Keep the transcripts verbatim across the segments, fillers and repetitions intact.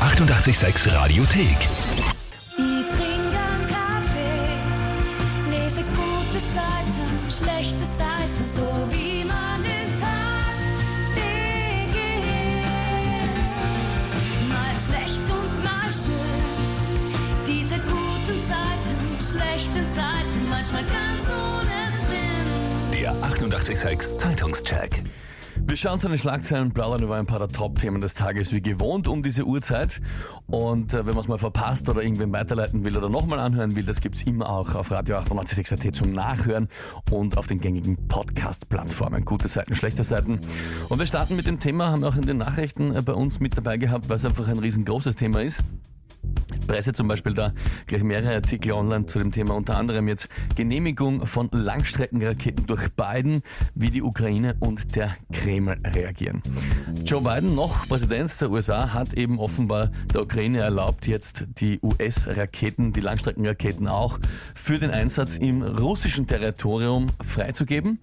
achtundachtzig Komma sechs Radiothek. Ich trinke einen Kaffee, lese gute Seiten, schlechte Seiten, so wie man den Tag beginnt. Mal schlecht und mal schön, diese guten Seiten, schlechten Seiten, manchmal ganz ohne Sinn. Der achtundachtzig Komma sechs Zeitungscheck. Wir schauen zu den Schlagzeilen, plaudern über ein paar der Top-Themen des Tages wie gewohnt um diese Uhrzeit. Und äh, wenn man es mal verpasst oder irgendwem weiterleiten will oder nochmal anhören will, das gibt's immer auch auf Radio achtundachtzig Komma sechs A T zum Nachhören und auf den gängigen Podcast-Plattformen. Gute Seiten, schlechte Seiten. Und wir starten mit dem Thema, haben wir auch in den Nachrichten äh, bei uns mit dabei gehabt, weil es einfach ein riesengroßes Thema ist. Presse zum Beispiel da gleich mehrere Artikel online zu dem Thema, unter anderem jetzt Genehmigung von Langstreckenraketen durch Biden, wie die Ukraine und der Kreml reagieren. Joe Biden, noch Präsident der U S A, hat eben offenbar der Ukraine erlaubt, jetzt die U S-Raketen, die Langstreckenraketen auch für den Einsatz im russischen Territorium freizugeben.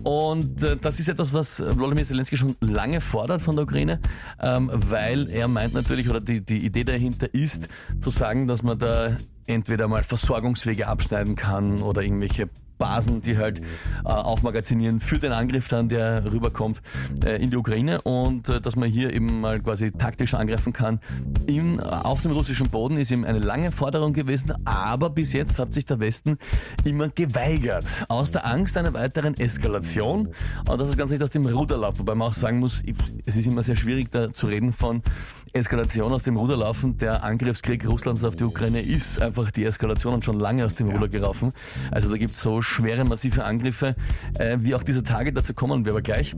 Und äh, das ist etwas, was Volodymyr Zelensky schon lange fordert von der Ukraine, ähm, weil er meint natürlich, oder die, die Idee dahinter ist, zu sagen, dass man da entweder mal Versorgungswege abschneiden kann oder irgendwelche Basen, die halt äh, aufmagazinieren für den Angriff dann, der rüberkommt äh, in die Ukraine, und äh, dass man hier eben mal quasi taktisch angreifen kann. In, auf dem russischen Boden ist eben eine lange Forderung gewesen, aber bis jetzt hat sich der Westen immer geweigert. Aus der Angst einer weiteren Eskalation, und das ist ganz nicht aus dem Ruderlauf, wobei man auch sagen muss, es ist immer sehr schwierig da zu reden von Eskalation aus dem Ruderlaufen. Der Angriffskrieg Russlands auf die Ukraine ist einfach die Eskalation und schon lange aus dem Ruder gelaufen. Also da gibt es so schwere, massive Angriffe, äh, wie auch dieser Tage, dazu kommen wir aber gleich.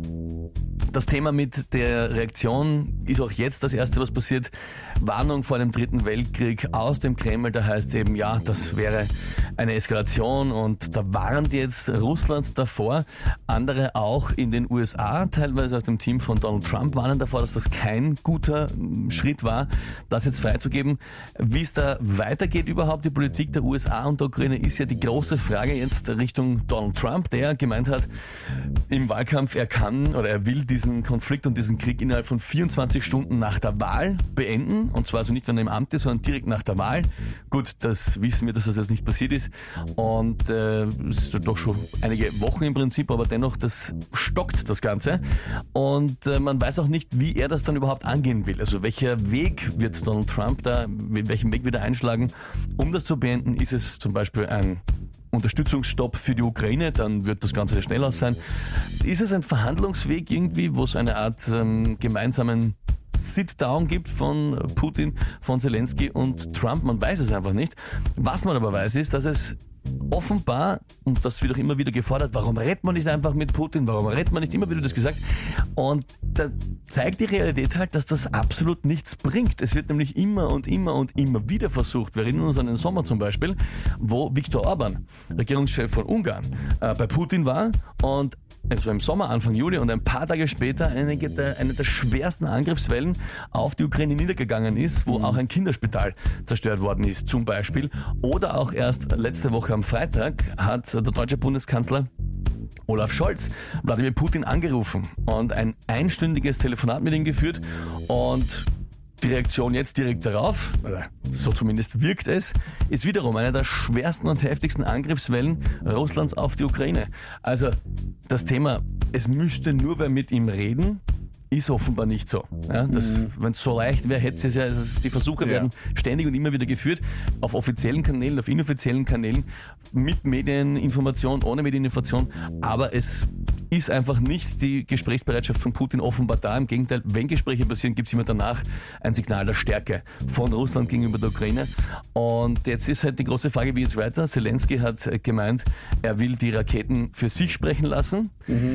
Das Thema mit der Reaktion ist auch jetzt das Erste, was passiert. Warnung vor einem dritten Weltkrieg aus dem Kreml, da heißt eben, ja, das wäre eine Eskalation, und da warnt jetzt Russland davor. Andere auch in den U S A, teilweise aus dem Team von Donald Trump, warnen davor, dass das kein guter Schritt war, das jetzt freizugeben. Wie es da weitergeht überhaupt, die Politik der U S A und der Ukraine, ist ja die große Frage jetzt Richtung Donald Trump, der gemeint hat im Wahlkampf, er kann oder er will diesen Konflikt und diesen Krieg innerhalb von vierundzwanzig Stunden nach der Wahl beenden, und zwar also nicht, wenn er im Amt ist, sondern direkt nach der Wahl. Gut, das wissen wir, dass das jetzt nicht passiert ist, und äh, es ist doch schon einige Wochen im Prinzip, aber dennoch, das stockt das Ganze, und äh, man weiß auch nicht, wie er das dann überhaupt angehen will. Also welcher Weg wird Donald Trump da, welchen Weg wird er einschlagen, um das zu beenden? Ist es zum Beispiel ein Unterstützungsstopp für die Ukraine, dann wird das Ganze schnell aus sein. Ist es ein Verhandlungsweg irgendwie, wo es eine Art ähm, gemeinsamen Sit-Down gibt von Putin, von Zelensky und Trump? Man weiß es einfach nicht. Was man aber weiß, ist, dass es offenbar, und das wird auch immer wieder gefordert, warum redet man nicht einfach mit Putin, warum redet man nicht, immer wieder das gesagt, und da zeigt die Realität halt, dass das absolut nichts bringt. Es wird nämlich immer und immer und immer wieder versucht. Wir erinnern uns an den Sommer zum Beispiel, wo Viktor Orban, Regierungschef von Ungarn, äh, bei Putin war, und es war im Sommer, Anfang Juli, und ein paar Tage später eine der, eine der schwersten Angriffswellen auf die Ukraine niedergegangen ist, wo auch ein Kinderspital zerstört worden ist zum Beispiel. Oder auch erst letzte Woche am Freitag hat der deutsche Bundeskanzler Olaf Scholz Wladimir Putin angerufen und ein einstündiges Telefonat mit ihm geführt, und die Reaktion jetzt direkt darauf, so zumindest wirkt es, ist wiederum eine der schwersten und heftigsten Angriffswellen Russlands auf die Ukraine. Also das Thema, es müsste nur wer mit ihm reden, ist offenbar nicht so. Ja, mhm. Wenn es so leicht wäre, hätte es ja, also die Versuche ja. werden ständig und immer wieder geführt, auf offiziellen Kanälen, auf inoffiziellen Kanälen, mit Medieninformation, ohne Medieninformation, aber es ist einfach nicht die Gesprächsbereitschaft von Putin offenbar da. Im Gegenteil, wenn Gespräche passieren, gibt es immer danach ein Signal der Stärke von Russland gegenüber der Ukraine. Und jetzt ist halt die große Frage, wie jetzt weiter. Zelensky hat gemeint, er will die Raketen für sich sprechen lassen. Mhm.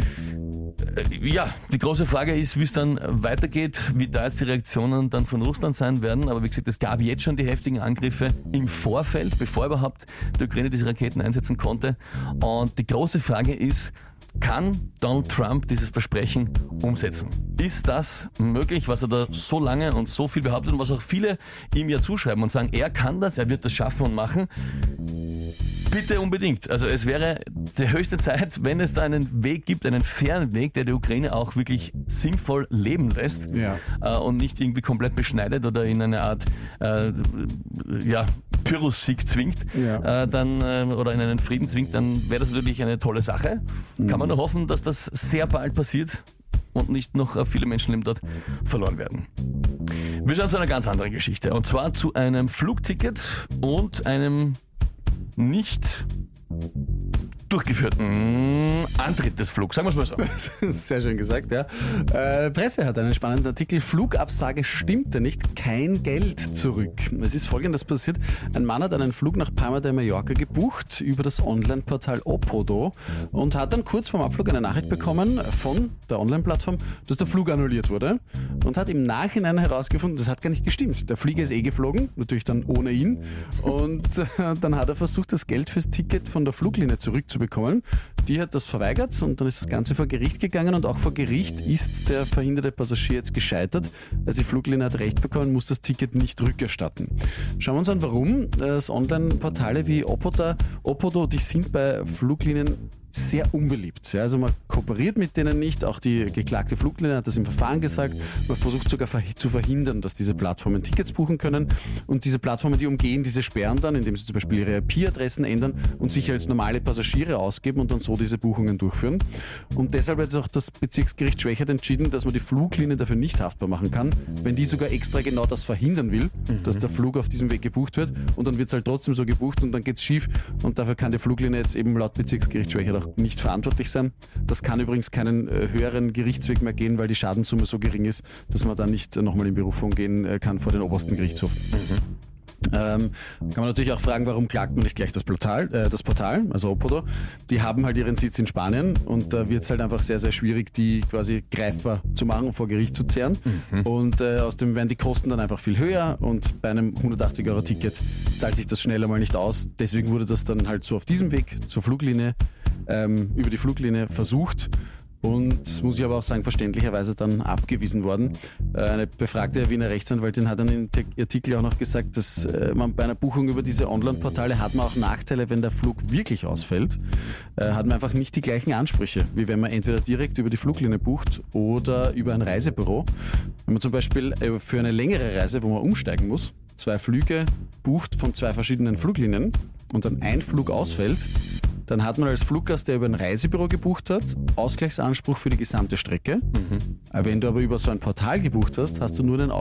Ja, die große Frage ist, wie es dann weitergeht, wie da jetzt die Reaktionen dann von Russland sein werden. Aber wie gesagt, es gab jetzt schon die heftigen Angriffe im Vorfeld, bevor überhaupt die Ukraine diese Raketen einsetzen konnte. Und die große Frage ist, kann Donald Trump dieses Versprechen umsetzen? Ist das möglich, was er da so lange und so viel behauptet und was auch viele ihm ja zuschreiben und sagen, er kann das, er wird das schaffen und machen? Bitte unbedingt. Also es wäre die höchste Zeit, wenn es da einen Weg gibt, einen fairen Weg, der die Ukraine auch wirklich sinnvoll leben lässt Ja. äh, und nicht irgendwie komplett beschneidet oder in eine Art äh, ja, Pyrrhussieg zwingt, Ja. äh, dann, äh, oder in einen Frieden zwingt, dann wäre das natürlich eine tolle Sache. Kann man nur hoffen, dass das sehr bald passiert und nicht noch äh, viele Menschenleben dort verloren werden. Wir schauen zu einer ganz anderen Geschichte. Und zwar zu einem Flugticket und einem nicht durchgeführten Antritt des Flugs. Sagen wir es mal so. Sehr schön gesagt, ja. Äh, Presse hat einen spannenden Artikel. Flugabsage stimmte nicht, kein Geld zurück. Es ist Folgendes passiert. Ein Mann hat einen Flug nach Palma de Mallorca gebucht über das Online-Portal Opodo und hat dann kurz vorm Abflug eine Nachricht bekommen von der Online-Plattform, dass der Flug annulliert wurde und hat im Nachhinein herausgefunden, das hat gar nicht gestimmt. Der Flieger ist eh geflogen, natürlich dann ohne ihn, und äh, dann hat er versucht, das Geld fürs Ticket von der Fluglinie zurückzubekommen. Die hat das verweigert und dann ist das Ganze vor Gericht gegangen und auch vor Gericht ist der verhinderte Passagier jetzt gescheitert. Also die Fluglinie hat Recht bekommen, muss das Ticket nicht rückerstatten. Schauen wir uns an, warum. Das Online-Portale wie Opodo, Opodo, die sind bei Fluglinien sehr unbeliebt. Ja, also man kooperiert mit denen nicht, auch die geklagte Fluglinie hat das im Verfahren gesagt. Man versucht sogar zu verhindern, dass diese Plattformen Tickets buchen können und diese Plattformen, die umgehen diese Sperren dann, indem sie zum Beispiel ihre I P-Adressen ändern und sich als normale Passagiere ausgeben und dann so diese Buchungen durchführen. Und deshalb hat auch das Bezirksgericht Schwächert entschieden, dass man die Fluglinie dafür nicht haftbar machen kann, wenn die sogar extra genau das verhindern will, mhm. dass der Flug auf diesem Weg gebucht wird und dann wird es halt trotzdem so gebucht und dann geht es schief und dafür kann die Fluglinie jetzt eben laut Bezirksgericht Schwächert auch nicht verantwortlich sein. Das kann übrigens keinen äh, höheren Gerichtsweg mehr gehen, weil die Schadenssumme so gering ist, dass man da nicht äh, nochmal in Berufung gehen äh, kann vor den obersten Gerichtshof. Mhm. Ähm, kann man natürlich auch fragen, warum klagt man nicht gleich das Portal, äh, das Portal, also Opodo. Die haben halt ihren Sitz in Spanien und da wird es halt einfach sehr, sehr schwierig, die quasi greifbar zu machen und vor Gericht zu zehren. Mhm. Und äh, außerdem werden die Kosten dann einfach viel höher und bei einem hundertachtzig Euro Ticket zahlt sich das schnell einmal nicht aus. Deswegen wurde das dann halt so auf diesem Weg zur Fluglinie, ähm, über die Fluglinie versucht. Und muss ich aber auch sagen, verständlicherweise dann abgewiesen worden. Eine befragte Wiener Rechtsanwältin hat dann in dem Artikel auch noch gesagt, dass man bei einer Buchung über diese Online-Portale hat man auch Nachteile, wenn der Flug wirklich ausfällt. Hat man einfach nicht die gleichen Ansprüche, wie wenn man entweder direkt über die Fluglinie bucht oder über ein Reisebüro. Wenn man zum Beispiel für eine längere Reise, wo man umsteigen muss, zwei Flüge bucht von zwei verschiedenen Fluglinien und dann ein Flug ausfällt, dann hat man als Fluggast, der über ein Reisebüro gebucht hat, Ausgleichsanspruch für die gesamte Strecke. Mhm. Wenn du aber über so ein Portal gebucht hast, hast du nur den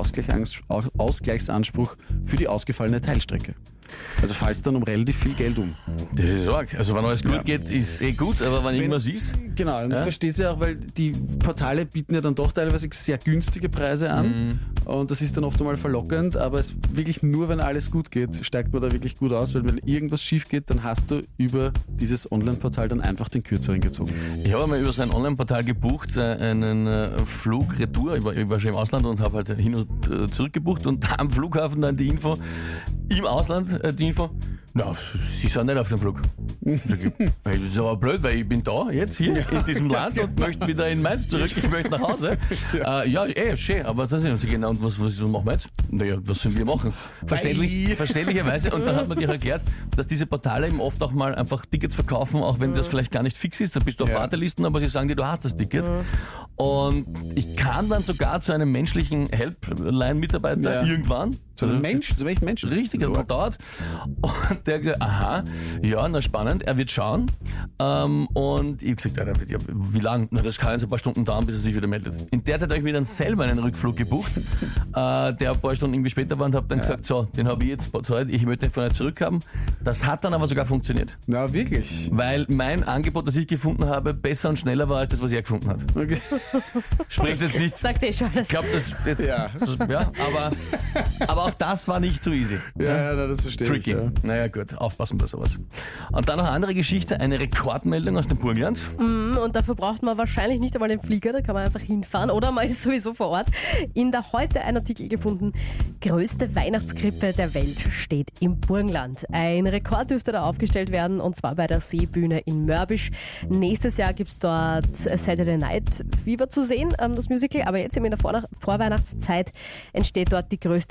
Ausgleichsanspruch für die ausgefallene Teilstrecke. Also fällst dann um relativ viel Geld um. Das ist arg. Also wenn alles gut ja. geht, ist eh gut, aber wenn, wenn irgendwas ist... Genau, und ja? ich verstehe es ja auch, weil die Portale bieten ja dann doch teilweise sehr günstige Preise an mhm. und das ist dann oft einmal verlockend, aber es wirklich nur, wenn alles gut geht, steigt man da wirklich gut aus, weil wenn irgendwas schief geht, dann hast du über dieses Online-Portal dann einfach den kürzeren gezogen. Ich habe mal über so ein Online-Portal gebucht, einen Flug retour, ich war, ich war schon im Ausland und habe halt hin und zurück gebucht und am Flughafen dann die Info, im Ausland die Info, na, Sie sind nicht auf dem Flug. Das ist aber blöd, weil ich bin da, jetzt hier, in diesem Land und möchte wieder in Mainz zurück, ich möchte nach Hause. Ja, äh, ja eh, schön, aber das ist genau, und was, was machen wir jetzt? Naja, was sollen wir machen? Verständlich, verständlicherweise, und dann hat man dir erklärt, dass diese Portale eben oft auch mal einfach Tickets verkaufen, auch wenn das vielleicht gar nicht fix ist, da bist du auf ja. Wartelisten, aber sie sagen dir, du hast das Ticket. Und ich kann dann sogar zu einem menschlichen Helpline-Mitarbeiter ja. irgendwann, zu einem Menschen, zu welchen Menschen? Richtig, so. Das dauert. Und der hat gesagt, aha, ja, na spannend, er wird schauen. Ähm, und ich habe gesagt, ja, wie lange? Na, das kann jetzt ein paar Stunden dauern, bis er sich wieder meldet. In der Zeit habe ich mir dann selber einen Rückflug gebucht, äh, der ein paar Stunden irgendwie später war und habe dann ja. gesagt, so, den habe ich jetzt bezahlt, ich möchte den vorher zurückhaben. Das hat dann aber sogar funktioniert. Na, wirklich? Weil mein Angebot, das ich gefunden habe, besser und schneller war als das, was er gefunden hat. Okay. Spricht jetzt nicht. Sagt eh schon alles. Ich glaube, das jetzt, ja. Das, ja, aber, aber auch das war nicht so easy. Ja, ja, das verstehe Tricky. ich. Ja. Naja, gut, aufpassen bei sowas. Und dann noch eine andere Geschichte, eine Rekordmeldung aus dem Burgenland. Mm, und dafür braucht man wahrscheinlich nicht einmal den Flieger, da kann man einfach hinfahren oder man ist sowieso vor Ort. In der Heute ein Artikel gefunden, größte Weihnachtskrippe der Welt steht im Burgenland. Ein Rekord dürfte da aufgestellt werden und zwar bei der Seebühne in Mörbisch. Nächstes Jahr gibt es dort Saturday Night Fever zu sehen, das Musical, aber jetzt eben in der Vor- Vorweihnachtszeit entsteht dort die größte Krippe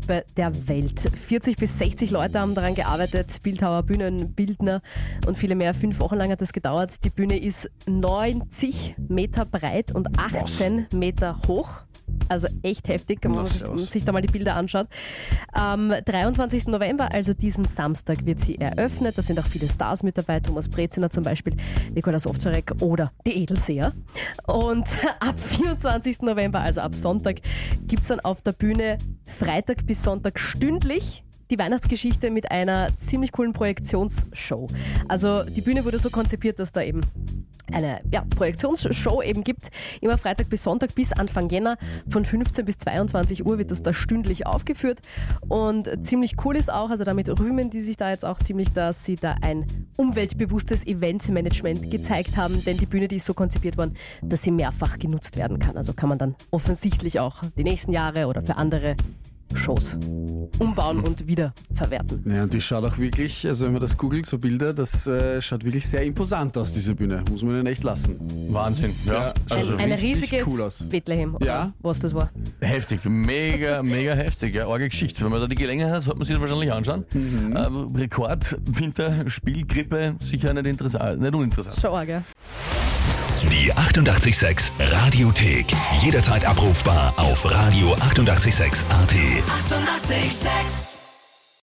Weihnachtskrippe der Welt. vierzig bis sechzig Leute haben daran gearbeitet, Bildhauer, Bühnenbildner und viele mehr. Fünf Wochen lang hat das gedauert. Die Bühne ist neunzig Meter breit und achtzehn Meter hoch. Also echt heftig, wenn man sich, sich da mal die Bilder anschaut. Am dreiundzwanzigsten November, also diesen Samstag, wird sie eröffnet. Da sind auch viele Stars mit dabei, Thomas Breziner zum Beispiel, Nikolaus Ovtcharek oder die Edelseher. Und ab vierundzwanzigsten November, also ab Sonntag, gibt es dann auf der Bühne Freitag bis Sonntag stündlich die Weihnachtsgeschichte mit einer ziemlich coolen Projektionsshow. Also die Bühne wurde so konzipiert, dass da eben eine ja, Projektionsshow eben gibt. Immer Freitag bis Sonntag bis Anfang Jänner von fünfzehn bis zweiundzwanzig Uhr wird das da stündlich aufgeführt. Und ziemlich cool ist auch, also damit rühmen die sich da jetzt auch ziemlich, dass sie da ein umweltbewusstes Eventmanagement gezeigt haben. Denn die Bühne, die ist so konzipiert worden, dass sie mehrfach genutzt werden kann. Also kann man dann offensichtlich auch die nächsten Jahre oder für andere Shows umbauen und wieder verwerten. Ja, und die schaut auch wirklich, also wenn man das googelt, so Bilder, das äh, schaut wirklich sehr imposant aus, diese Bühne. Muss man ihnen echt lassen. Wahnsinn. Ja. Also ein, ein richtig riesiges cool aus. Bethlehem, oder Ja. was das war. Heftig, mega, mega heftig. Ja, arge Geschichte. Wenn man da die Gelegenheit hat, sollte man sich das wahrscheinlich anschauen. Mhm. Ähm, Rekord, Winterspiel, Grippe, sicher nicht, interessant, nicht uninteressant. Schon arg, ja. Die achtundachtzig Komma sechs Radiothek. Jederzeit abrufbar auf radio achtundachtzig Komma sechs A T. Eighty-eight point six